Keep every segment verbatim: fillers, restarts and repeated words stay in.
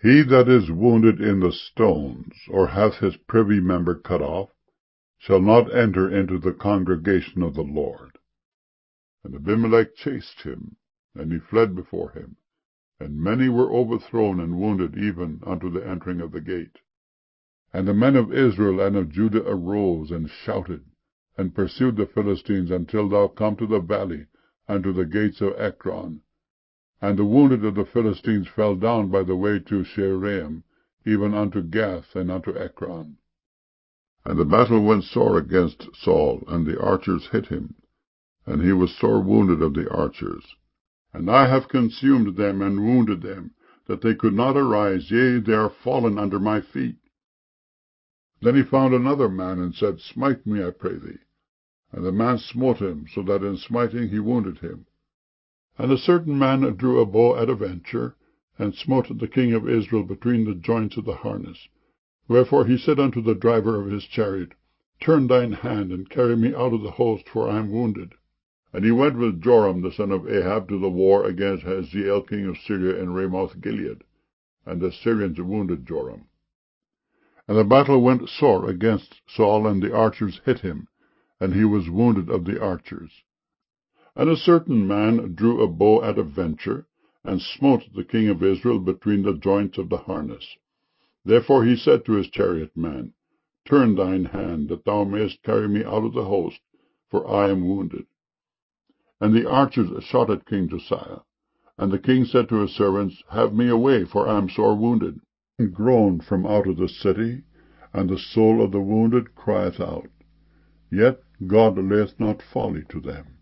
He that is wounded in the stones, or hath his privy member cut off, shall not enter into the congregation of the Lord. And Abimelech chased him, and he fled before him, and many were overthrown and wounded even unto the entering of the gate. And the men of Israel and of Judah arose, and shouted, and pursued the Philistines until thou come to the valley, and to the gates of Ekron. And the wounded of the Philistines fell down by the way to Shaaraim, even unto Gath, and unto Ekron. And the battle went sore against Saul, and the archers hit him, and he was sore wounded of the archers. And I have consumed them, and wounded them, that they could not arise, yea, they are fallen under my feet. Then he found another man, and said, Smite me, I pray thee. And the man smote him, so that in smiting he wounded him. And a certain man drew a bow at a venture, and smote the king of Israel between the joints of the harness. Wherefore he said unto the driver of his chariot, Turn thine hand, and carry me out of the host, for I am wounded. And he went with Joram the son of Ahab to the war against Hazael king of Syria in Ramoth-Gilead. And the Syrians wounded Joram. And the battle went sore against Saul, and the archers hit him, and he was wounded of the archers. And a certain man drew a bow at a venture, and smote the king of Israel between the joints of the harness. Therefore he said to his chariot man, Turn thine hand, that thou mayest carry me out of the host, for I am wounded. And the archers shot at King Josiah. And the king said to his servants, Have me away, for I am sore wounded. And groaned from out of the city, and the soul of the wounded crieth out. Yet God layeth not folly to them.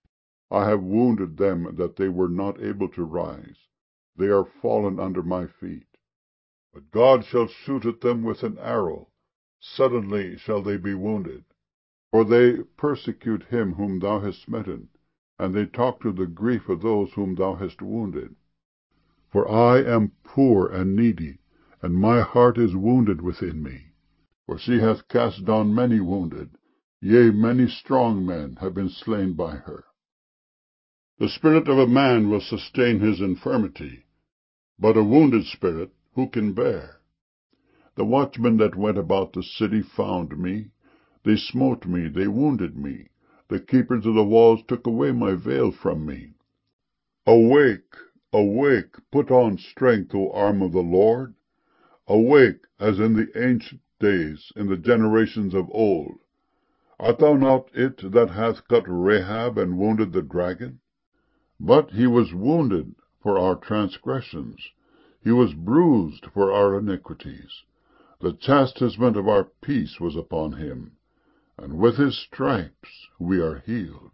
I have wounded them that they were not able to rise. They are fallen under my feet. But God shall shoot at them with an arrow. Suddenly shall they be wounded. For they persecute him whom thou hast smitten, and they talk to the grief of those whom thou hast wounded. For I am poor and needy, and my heart is wounded within me. For she hath cast down many wounded, yea, many strong men have been slain by her. The spirit of a man will sustain his infirmity, but a wounded spirit who can bear? The watchmen that went about the city found me. They smote me, they wounded me. The keepers of the walls took away my veil from me. Awake, awake, put on strength, O arm of the Lord. Awake, as in the ancient days, in the generations of old. Art thou not it that hath cut Rahab, and wounded the dragon? But he was wounded for our transgressions, he was bruised for our iniquities. The chastisement of our peace was upon him, and with his stripes we are healed.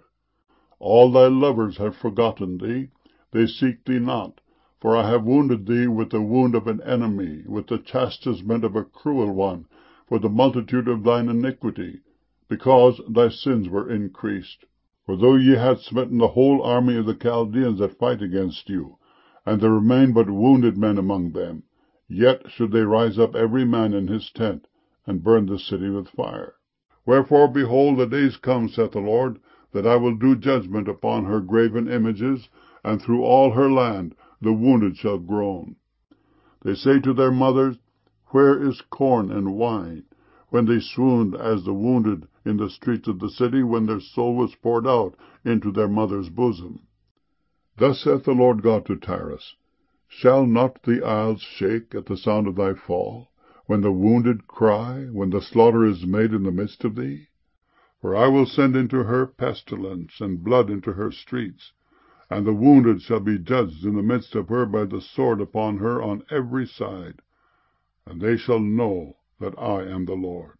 All thy lovers have forgotten thee, they seek thee not. For I have wounded thee with the wound of an enemy, with the chastisement of a cruel one, for the multitude of thine iniquity, because thy sins were increased. For though ye had smitten the whole army of the Chaldeans that fight against you, and there remain but wounded men among them, yet should they rise up every man in his tent, and burn the city with fire. Wherefore, behold, the days come, saith the Lord, that I will do judgment upon her graven images, and through all her land the wounded shall groan. They say to their mothers, Where is corn and wine? When they swooned as the wounded in the streets of the city, when their soul was poured out into their mother's bosom. Thus saith the Lord God to Tyrus, Shall not the isles shake at the sound of thy fall, when the wounded cry, when the slaughter is made in the midst of thee? For I will send into her pestilence, and blood into her streets, and the wounded shall be judged in the midst of her by the sword upon her on every side. And they shall know that I am the Lord.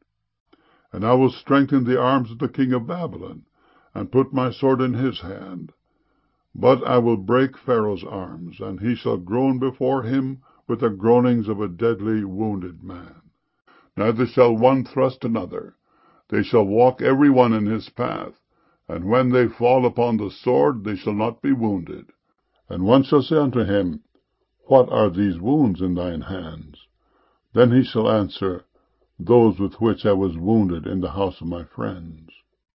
And I will strengthen the arms of the king of Babylon, and put my sword in his hand. But I will break Pharaoh's arms, and he shall groan before him with the groanings of a deadly wounded man. Neither shall one thrust another. They shall walk every one in his path, and when they fall upon the sword, they shall not be wounded. And one shall say unto him, What are these wounds in thine hands? Then he shall answer, Those with which I was wounded in the house of my friends.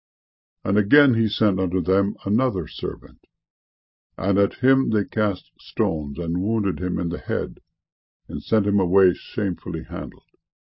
And again he sent unto them another servant, and at him they cast stones, and wounded him in the head. and sent him away shamefully handled.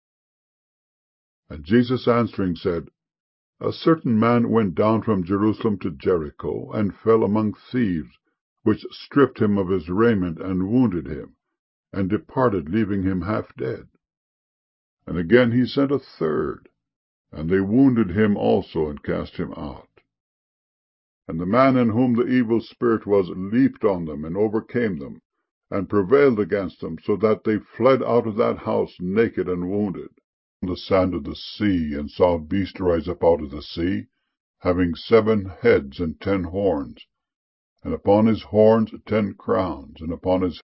And Jesus answering said, A certain man went down from Jerusalem to Jericho, and fell among thieves, which stripped him of his raiment, and wounded him, and departed, leaving him half dead. And again he sent a third, and they wounded him also, and cast him out. And the man in whom the evil spirit was leaped on them, and overcame them, and prevailed against them, so that they fled out of that house naked and wounded. On the sand of the sea, and saw a beast rise up out of the sea, having seven heads and ten horns, and upon his horns ten crowns, and upon his